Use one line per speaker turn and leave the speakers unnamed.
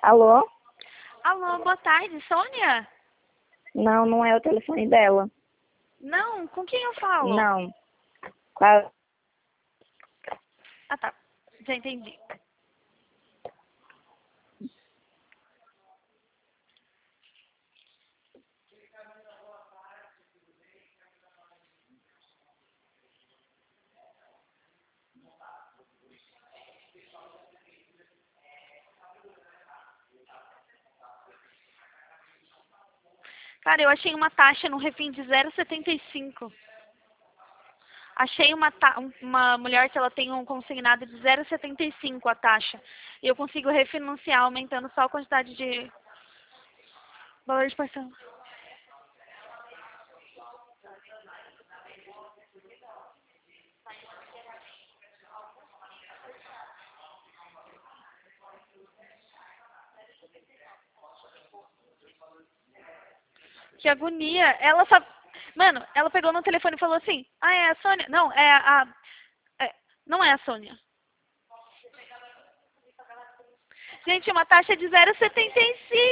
Alô?
Alô, boa tarde, Sônia?
Não, não é o telefone dela.
Não, com quem eu falo?
Não. Qual...
Ah, tá. Já entendi. Cara, eu achei uma taxa no refim de 0,75. Achei uma mulher que ela tem um consignado de 0,75 a taxa. E eu consigo refinanciar aumentando só a quantidade de valor de parcela. Que agonia. Ela só... Mano, ela pegou no telefone e falou assim: Ah, é a Sônia? Não, é a... Não é a Sônia. Gente, uma taxa de 0,75.